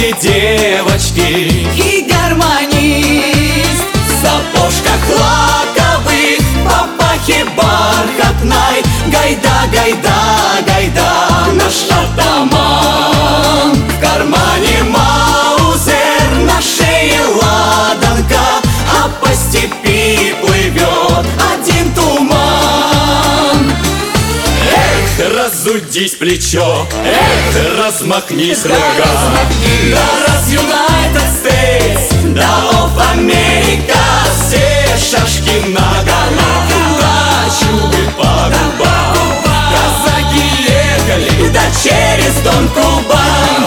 были девочки и гармонист. В сапожках лаковых, папахе бархатной, гайда, гайда, гайда, наш атаман. В кармане маузер, на шее ладанка, а по степи плывет один туман. Эх, разудись плечо, эх, размахнись рука. Да раз United States, да of America, все шашки наголо, да чубы по губам. Казаки ехали, да через Дон Кубань.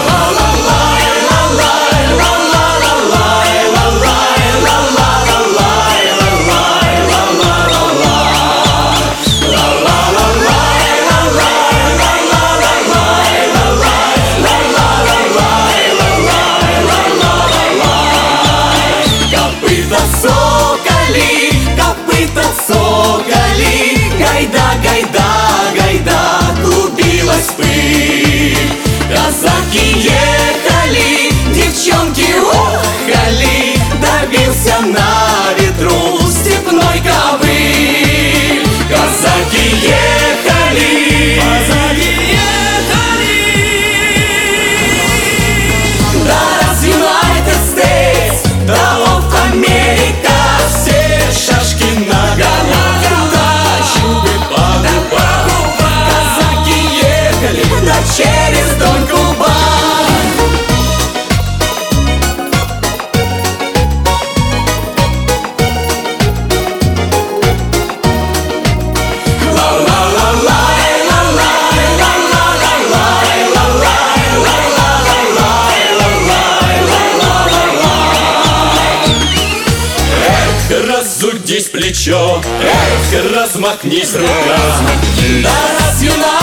Соколи, копыта соколи, гайда, гайда, гайда, клубилась пыль. Казаки ехали, девчонки охали, добился на ветру степной ковыль. Казаки ехали, казаки ехали, да раз United States, да of Америка, все шашки наголо, да чубы по губам. Казаки ехали, да через Дон Кубань. Разудись плечо, эх, размахнись рука. Да раз Юнайтед